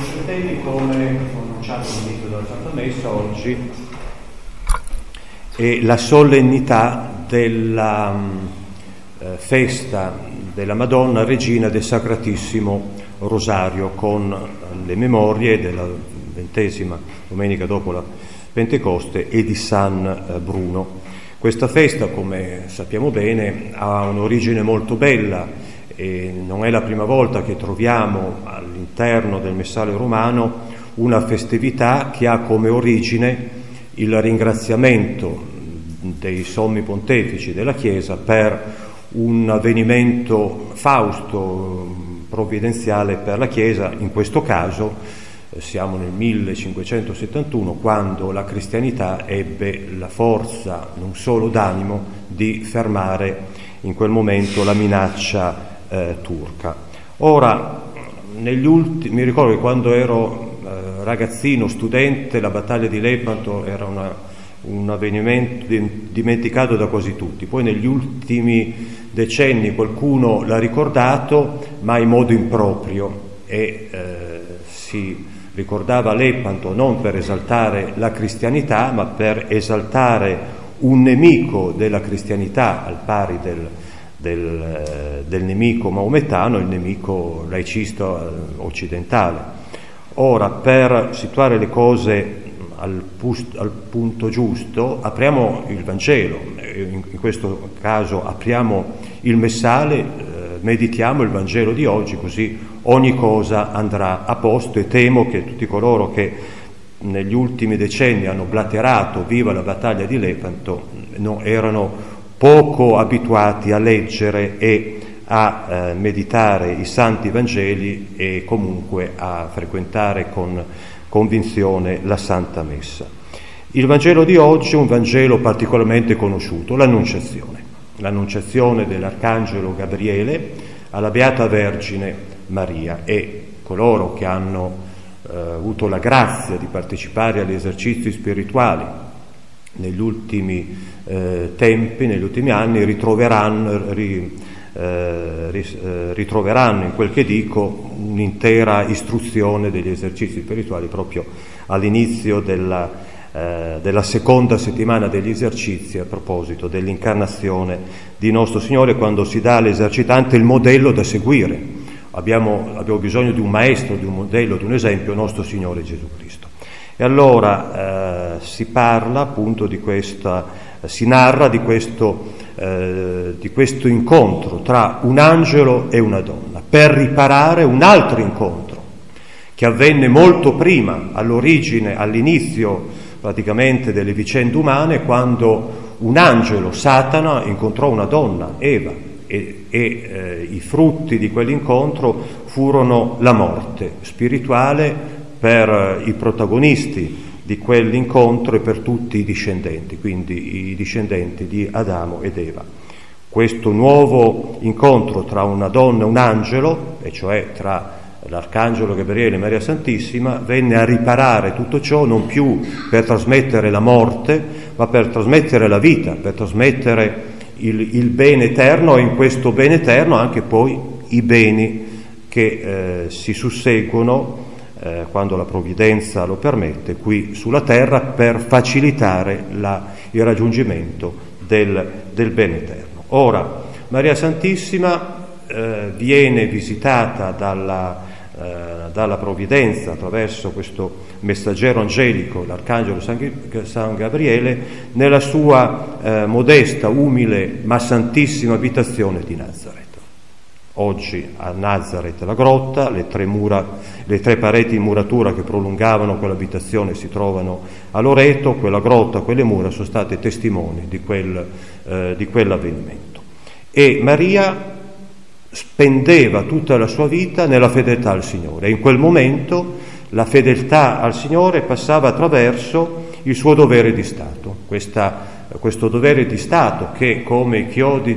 fratelli, come ho annunciato all'inizio della Santa Messa, oggi è la solennità della festa della Madonna Regina del Sacratissimo Rosario, con le memorie della 20ª domenica dopo la Pentecoste e di San Bruno. Questa festa, come sappiamo bene, ha un'origine molto bella e non è la prima volta che troviamo all'interno del Messale romano una festività che ha come origine il ringraziamento dei sommi pontefici della Chiesa per un avvenimento fausto, provvidenziale per la Chiesa. In questo caso siamo nel 1571, quando la cristianità ebbe la forza non solo d'animo di fermare in quel momento la minaccia turca. Ora, mi ricordo che quando ero ragazzino, studente, la battaglia di Lepanto era un avvenimento dimenticato da quasi tutti. Poi negli ultimi decenni qualcuno l'ha ricordato, ma in modo improprio, e si ricordava Lepanto non per esaltare la cristianità, ma per esaltare un nemico della cristianità al pari del nemico maomettano, il nemico laicista occidentale. Ora, per situare le cose al punto giusto, apriamo il Vangelo, in questo caso apriamo il Messale, meditiamo il Vangelo di oggi, così ogni cosa andrà a posto, e temo che tutti coloro che negli ultimi decenni hanno blaterato viva la battaglia di Lepanto erano poco abituati a leggere e a meditare i Santi Vangeli e comunque a frequentare con convinzione la Santa Messa. Il Vangelo di oggi è un Vangelo particolarmente conosciuto, l'Annunciazione dell'Arcangelo Gabriele alla Beata Vergine Maria, e coloro che hanno avuto la grazia di partecipare agli esercizi spirituali negli ultimi tempi, negli ultimi anni, ritroveranno in quel che dico un'intera istruzione degli esercizi spirituali proprio all'inizio della seconda settimana degli esercizi, a proposito dell'incarnazione di nostro Signore, quando si dà all'esercitante il modello da seguire. Abbiamo bisogno di un maestro, di un modello, di un esempio, nostro Signore Gesù Cristo. E allora si parla appunto si narra di questo incontro tra un angelo e una donna, per riparare un altro incontro che avvenne molto prima, all'inizio praticamente delle vicende umane, quando un angelo, Satana, incontrò una donna, Eva, e i frutti di quell'incontro furono la morte spirituale per i protagonisti di quell'incontro e per tutti i discendenti, quindi i discendenti di Adamo ed Eva. Questo nuovo incontro tra una donna e un angelo, e cioè tra l'Arcangelo Gabriele e Maria Santissima, venne a riparare tutto ciò, non più per trasmettere la morte, ma per trasmettere la vita, per trasmettere il bene eterno, e in questo bene eterno anche poi i beni che si susseguono quando la provvidenza lo permette qui sulla terra, per facilitare il raggiungimento del bene eterno. Ora, Maria Santissima viene visitata dalla provvidenza attraverso questo messaggero angelico, l'Arcangelo San Gabriele, nella sua modesta, umile ma santissima abitazione di Nazareth. Oggi a Nazareth la grotta, le tre pareti in muratura che prolungavano quell'abitazione si trovano a Loreto. Quella grotta, quelle mura sono state testimoni di quell'avvenimento. E Maria spendeva tutta la sua vita nella fedeltà al Signore, e in quel momento la fedeltà al Signore passava attraverso il suo dovere di Stato, questo dovere di Stato che, come i chiodi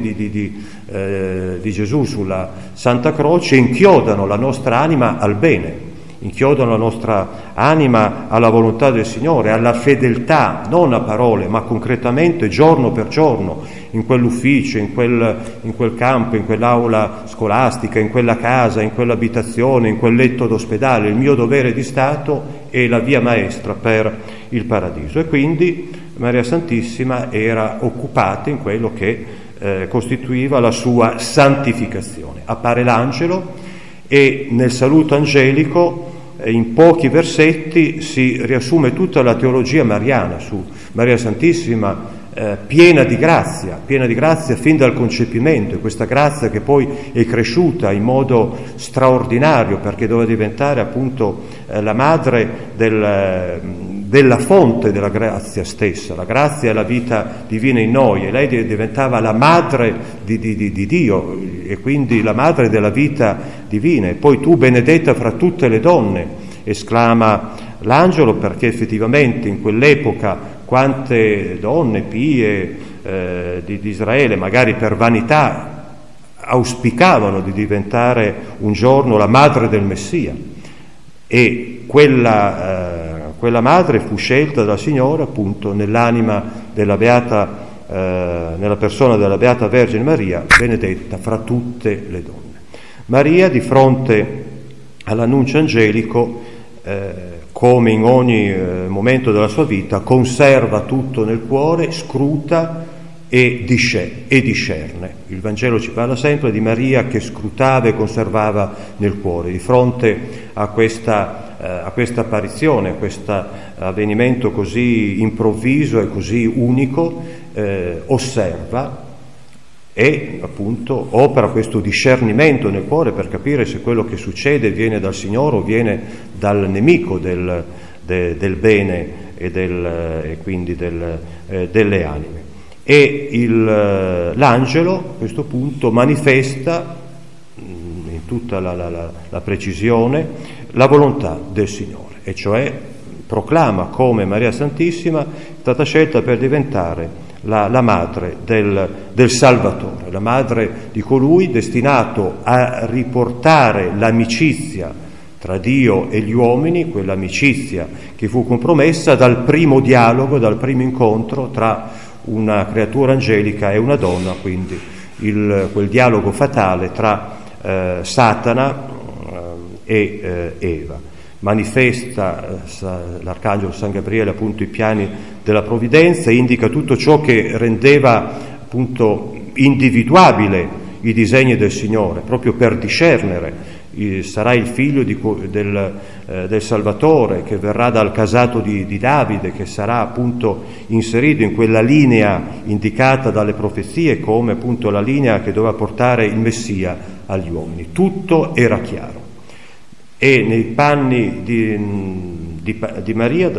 di Gesù sulla Santa Croce, inchiodano la nostra anima al bene, inchiodano la nostra anima alla volontà del Signore, alla fedeltà, non a parole, ma concretamente, giorno per giorno, in quell'ufficio, in quel campo, in quell'aula scolastica, in quella casa, in quell'abitazione, in quel letto d'ospedale. Il mio dovere di Stato è la via maestra per il paradiso. E quindi Maria Santissima era occupata in quello che costituiva la sua santificazione. Appare l'angelo e nel saluto angelico in pochi versetti si riassume tutta la teologia mariana su Maria Santissima, piena di grazia fin dal concepimento, e questa grazia che poi è cresciuta in modo straordinario, perché doveva diventare appunto la madre della fonte della grazia stessa. La grazia è la vita divina in noi, e lei diventava la madre di Dio, e quindi la madre della vita divina. E poi tu, benedetta fra tutte le donne, esclama l'angelo, perché effettivamente in quell'epoca quante donne pie di Israele, magari per vanità, auspicavano di diventare un giorno la madre del Messia, e quella madre fu scelta dal Signore appunto nell'anima della beata, nella persona della Beata Vergine Maria, benedetta fra tutte le donne. Maria, di fronte all'annuncio angelico, come in ogni momento della sua vita, conserva tutto nel cuore, scruta e discerne. Il Vangelo ci parla sempre di Maria che scrutava e conservava nel cuore. Di fronte a questa apparizione, a questo avvenimento così improvviso e così unico, osserva e appunto opera questo discernimento nel cuore per capire se quello che succede viene dal Signore o viene dal nemico del bene e quindi delle anime. E l'angelo a questo punto manifesta in tutta la precisione la volontà del Signore, e cioè proclama come Maria Santissima è stata scelta per diventare la madre del Salvatore, la madre di colui destinato a riportare l'amicizia tra Dio e gli uomini, quell'amicizia che fu compromessa dal primo dialogo, dal primo incontro tra una creatura angelica e una donna, quindi quel dialogo fatale tra Satana e Eva. Manifesta l'arcangelo San Gabriele appunto i piani della provvidenza, indica tutto ciò che rendeva appunto individuabile i disegni del Signore, proprio per discernere. Sarà il figlio del Salvatore che verrà dal casato di Davide, che sarà appunto inserito in quella linea indicata dalle profezie come appunto la linea che doveva portare il Messia agli uomini. Tutto era chiaro. E nei panni di Maria,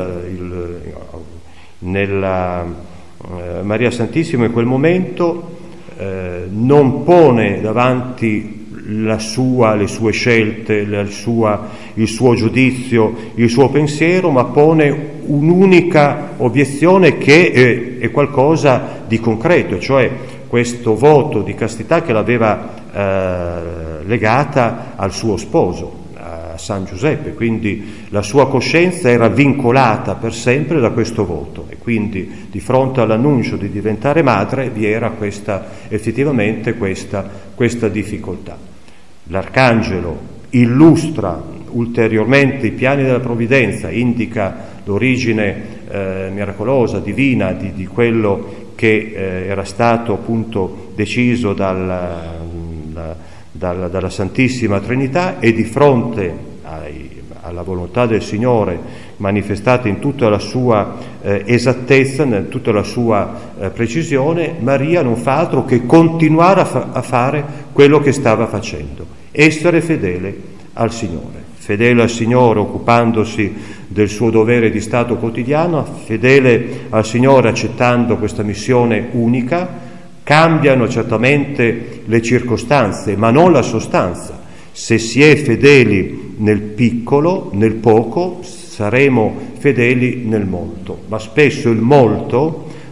Maria Santissima in quel momento non pone davanti le sue scelte, il suo giudizio, il suo pensiero, ma pone un'unica obiezione che è qualcosa di concreto, cioè questo voto di castità che l'aveva legata al suo sposo, San Giuseppe, quindi la sua coscienza era vincolata per sempre da questo voto, e quindi di fronte all'annuncio di diventare madre vi era effettivamente questa difficoltà. L'arcangelo illustra ulteriormente i piani della provvidenza, indica l'origine miracolosa, divina di quello che era stato appunto deciso dalla Santissima Trinità, e di fronte alla volontà del Signore manifestata in tutta la sua esattezza, in tutta la sua precisione, Maria non fa altro che continuare a fare quello che stava facendo, essere fedele al Signore, occupandosi del suo dovere di Stato quotidiano, fedele al Signore accettando questa missione unica. Cambiano certamente le circostanze, ma non la sostanza. Se si è fedeli nel piccolo, nel poco, saremo fedeli nel molto. Ma spesso il molto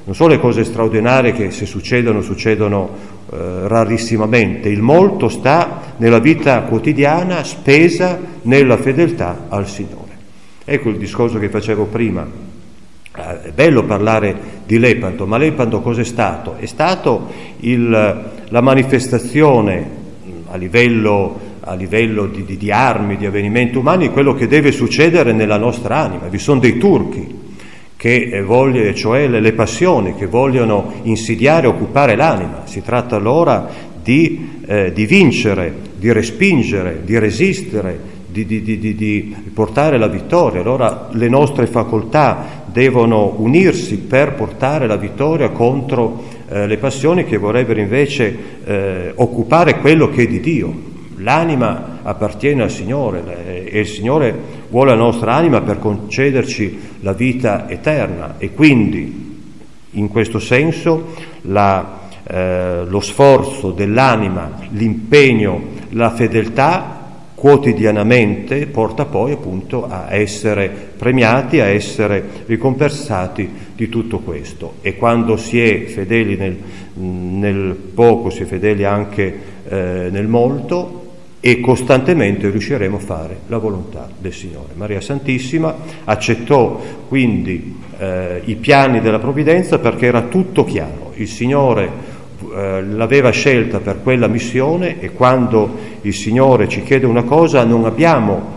non sono le cose straordinarie che se succedono rarissimamente, il molto sta nella vita quotidiana spesa nella fedeltà al Signore. Ecco il discorso che facevo prima. È bello parlare di Lepanto, ma Lepanto cos'è stato? È stato la manifestazione a livello di armi, di avvenimenti umani, quello che deve succedere nella nostra anima. Vi sono dei turchi che vogliono, cioè le passioni, che vogliono insidiare e occupare l'anima. Si tratta allora di vincere, di respingere, di resistere, di portare la vittoria. Allora le nostre facoltà devono unirsi per portare la vittoria contro le passioni che vorrebbero invece occupare quello che è di Dio. L'anima appartiene al Signore e il Signore vuole la nostra anima per concederci la vita eterna, e quindi in questo senso lo sforzo dell'anima, l'impegno, la fedeltà quotidianamente porta poi appunto a essere premiati, a essere ricompensati di tutto questo. E quando si è fedeli nel poco, si è fedeli anche nel molto, e costantemente riusciremo a fare la volontà del Signore. Maria Santissima accettò quindi i piani della provvidenza perché era tutto chiaro. Il Signore l'aveva scelta per quella missione, e quando il Signore ci chiede una cosa non abbiamo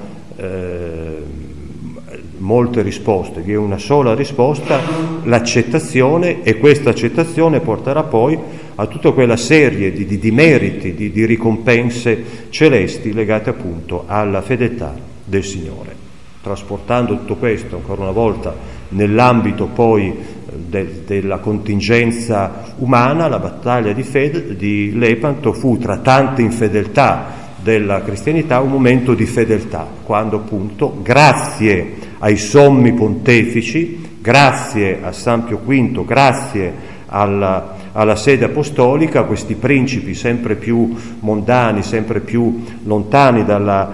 molte risposte, vi è una sola risposta, l'accettazione, e questa accettazione porterà poi a tutta quella serie di meriti, di ricompense celesti legate appunto alla fedeltà del Signore. Trasportando tutto questo ancora una volta nell'ambito poi della contingenza umana, la battaglia di Lepanto fu, tra tante infedeltà della cristianità, un momento di fedeltà, quando appunto, grazie ai sommi pontefici, grazie a San Pio V, grazie alla sede apostolica, questi principi sempre più mondani, sempre più lontani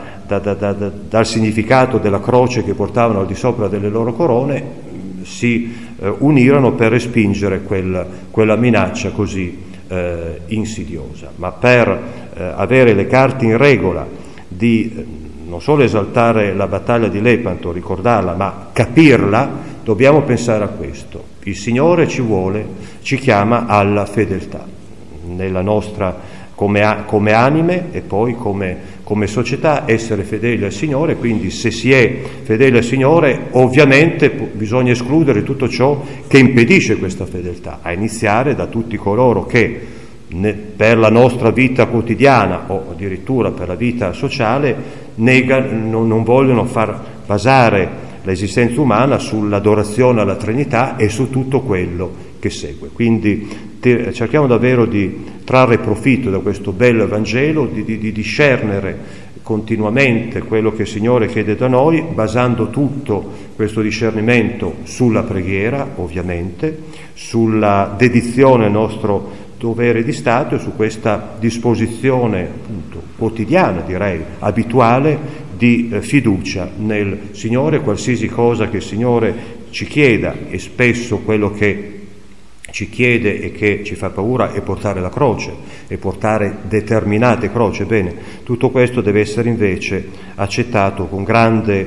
dal significato della croce che portavano al di sopra delle loro corone, si unirono per respingere quella minaccia così insidiosa. Ma per avere le carte in regola di non solo esaltare la battaglia di Lepanto, ricordarla, ma capirla, dobbiamo pensare a questo. Il Signore ci chiama alla fedeltà nella nostra come anime, e poi come società essere fedeli al Signore. Quindi se si è fedeli al Signore, ovviamente bisogna escludere tutto ciò che impedisce questa fedeltà, a iniziare da tutti coloro che per la nostra vita quotidiana o addirittura per la vita sociale non vogliono far basare l'esistenza umana sull'adorazione alla Trinità e su tutto quello che segue. Quindi cerchiamo davvero di trarre profitto da questo bello Vangelo, di discernere continuamente quello che il Signore chiede da noi, basando tutto questo discernimento sulla preghiera, ovviamente, sulla dedizione al nostro dovere di Stato e su questa disposizione appunto quotidiana, direi, abituale, di fiducia nel Signore. Qualsiasi cosa che il Signore ci chieda, e spesso quello che ci chiede e che ci fa paura è portare la croce e portare determinate croci. Bene, tutto questo deve essere invece accettato con grande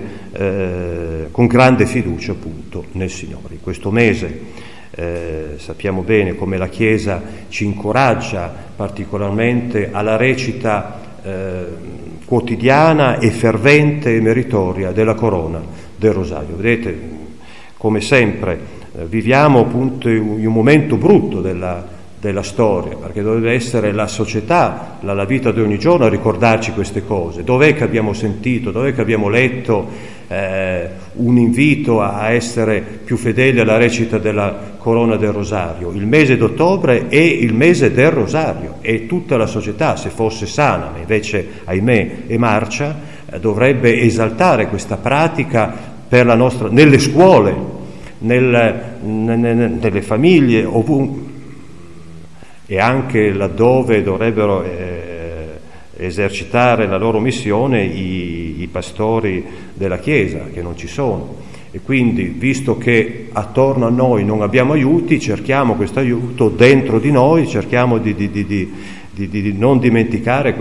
fiducia appunto nel Signore. In questo mese sappiamo bene come la Chiesa ci incoraggia particolarmente alla recita quotidiana e fervente e meritoria della corona del Rosario. Vedete, come sempre viviamo appunto in un momento brutto della storia, perché dovrebbe essere la società, la vita di ogni giorno a ricordarci queste cose. Dov'è che abbiamo sentito, dov'è che abbiamo letto un invito a essere più fedeli alla recita della corona del Rosario? Il mese d'ottobre è il mese del Rosario, e tutta la società, se fosse sana, ma invece ahimè è marcia, dovrebbe esaltare questa pratica per la nostra, nelle scuole, nelle famiglie, ovunque, e anche laddove dovrebbero esercitare la loro missione i pastori della Chiesa, che non ci sono. E quindi, visto che attorno a noi non abbiamo aiuti, cerchiamo questo aiuto dentro di noi, cerchiamo di non dimenticare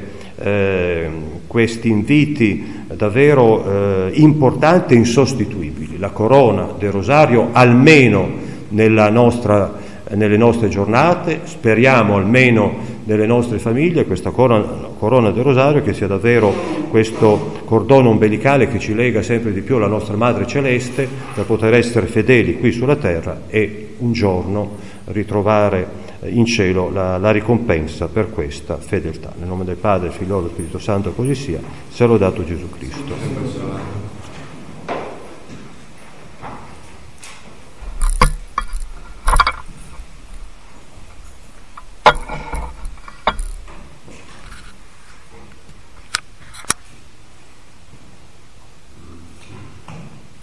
questi inviti davvero importanti e insostituibili. La corona del rosario, almeno nelle nostre giornate, speriamo almeno nelle nostre famiglie, questa corona del rosario che sia davvero questo cordone ombelicale che ci lega sempre di più alla nostra Madre Celeste per poter essere fedeli qui sulla terra e un giorno ritrovare in cielo la ricompensa per questa fedeltà. Nel nome del Padre, Figlio e Spirito Santo così sia. Sia lodato Gesù Cristo.